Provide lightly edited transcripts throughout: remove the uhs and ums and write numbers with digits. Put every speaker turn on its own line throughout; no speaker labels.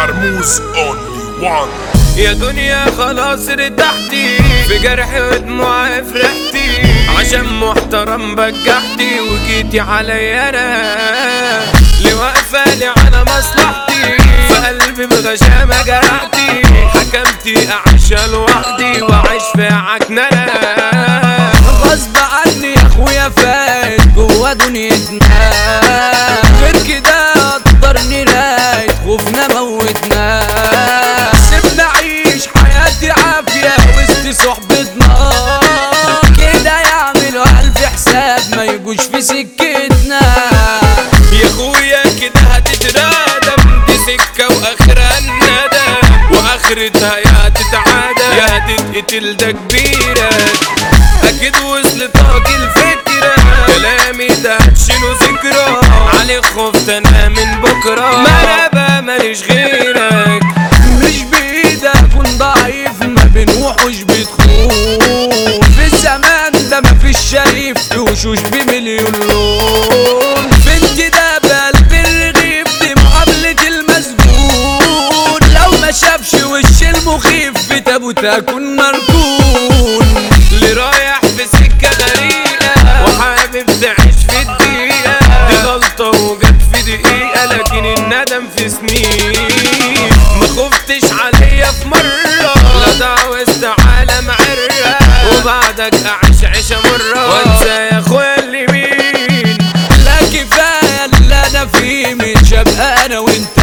مرموز only one.
يا دنيا خلاص ارتحتي في جرحي ودموعي فرحتي، عشان محترم بجحتي وجيتي عليا انا اللي واقفالي على مصلحتي، في قلبي بغشامة جرحتي، حكمتي اعيش لوحدي واعيش في عكننة.
غصب عني يا اخويا فات جوا دنيتنا، غير كده قدرني رايد خوفنا موتنا، سيبنا عيش حياتي عافية وسط صحبتنا، كده يعملوا ألف حساب ما يجوش في سكتنا.
يا اخويا كده هتترادم، دي سكة واخرها الندم، واخرتها يا تتعادى يا تتقتل، ده كبيرك اكيد وصل طاقي الفكرة، كلامي ده هتشيله ذكرى، عليك خفت انا من بكرة، ما انا بقى ماليش غيرك،
مش بايدي اكون ضعيف ما بين وحوش بتخون، في الزمان ده مفيش شريف في وشوش بمليون لون، بنتي ده بقلب الرغيف دي مقابلة المسجون، لو ما شافش وش المخيف في تابوت اكون مركون،
اللي رايح في سكة غريقة وحابب تعيش في الدقيقة، دي غلطة وجت في دقيقة لكن الندم في سنين، ما خفتش عليا في مرة، لا دعوست عالم عرة، وبعدك أعيش عيشة مرة وانسى يا اخويا اللي مين،
لا كفاية اللي انا فيه مش هبقى انا وانت،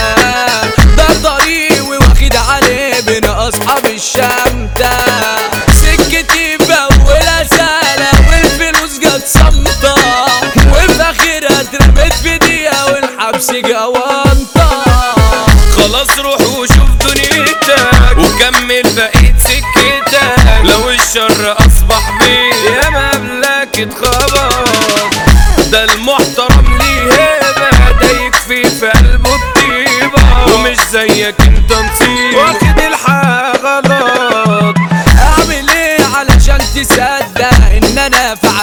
ده طريقي واخد عليه بين اصحاب الشمتة، سكتي بأولها سهلة والفلوس جت صمتة، وفي اخرها اترميت في دقيقة والحبس جوانطة.
خلاص روح وشوف دنيتك وكمل بقيت سكتك، لو الشر اصبح بيه يا مملك اتخبط، ده المحترم ليه هيبة، ده يكفي في قلبه الطيبة، ومش زيك انت نصيب واخد الحق غلط.
اعمل ايه علشان تصدق ان انا في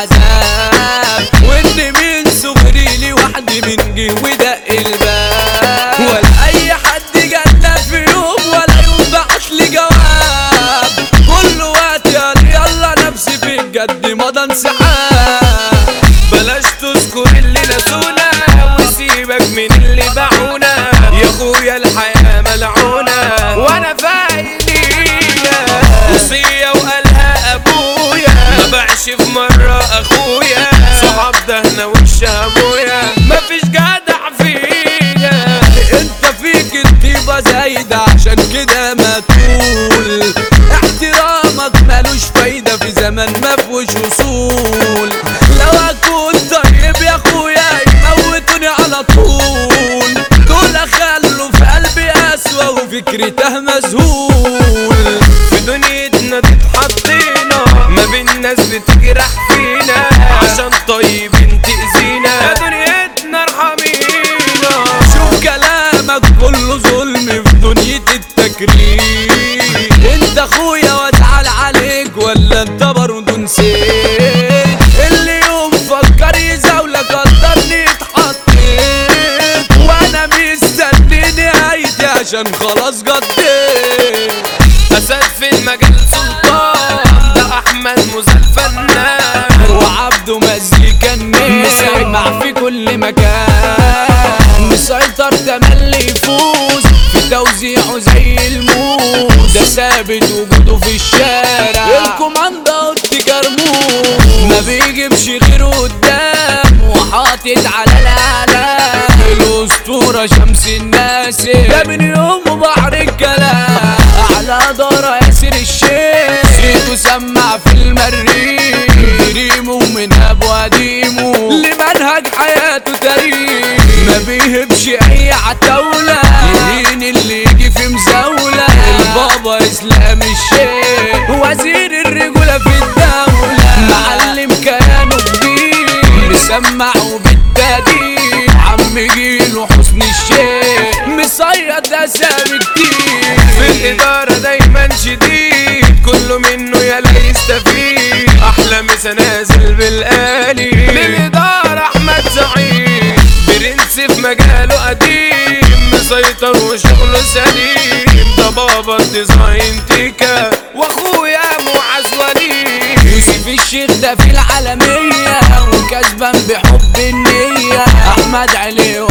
عذاب، وان من صغري لي وحدي من جه ودق الباب، ولا اي حد جالنا في يوم ولا يوم بعتلي جواب، كل وقت يلا نفسي في الجد مضى انسحاب،
بلاش تذكر اللي نسونا وسيبك من اللي باعونا، يا اخويا الحياة ملعونة وانا فايدينا، وصية وقالها ابويا ما باعش في مرة اخويا، صحاب دهنا وش ابويا مفيش جدع فيا،
انت فيك الطيبة زايدة عشان كده ما تقول، احترامك مالوش فايدة في زمن مفهوش وصول، لو اكون طيب يا اخويا يموتوني على طول، دول خلوا في قلبي اسوأ وفكرته مذهول،
في دنيتنا تتحطينا ما بين ناس بتجرح فينا، عشان طيبين تأذينا يا دنيتنا ارحمينا،
شوف كلامك كله ظلم في دنيا التكريم، انت اخويا وازعل عليك ولا انت برضه نسيت، اللي يوم فكر يزاولك قدرني اتحطيت، وانا مستني نهايتي عشان خلاص قضيت،
اسد في المجال سلطان، ده احمد موسى الفنان،
وعبده مزيكا مسمع في كل مكان، مسيطر تملي يفوز في توزيعه زي الموز، ده ثابت وجوده في الشارع، الكوماندا اوتي كرموز، ما بيجيبش غيره قدام وحاطط على الاعلام، الاسطوره شمس الناس، ده من يومه بحر الكلام، اعلى دار ياسر الشيخ، صيته سمع في المريخ، ريمو من ابو قديمه لمنهج حياته تاريخ، ما بيهبش اي عتاولة، يهين اللي يجي في مزاولة، البابا اسلام الشيخ وزير الرجولة في الدولة، معلم كيانه كبير مسمع وبالتقدير، عم جيله حسن الشيخ مصيد اسامي كتير،
في الادارة دايما شديد كله منه يلا يستفيد، احلى مسا نازل بالآلي للإدارة احمد سعيد، برنس في مجاله قديم مسيطر ماستر وشغله سليم، ده بابا الديزاين تيكا واخويا معز وليد.
يوسف الشيخ ده في العالمية وكسبان بحب النية، احمد علي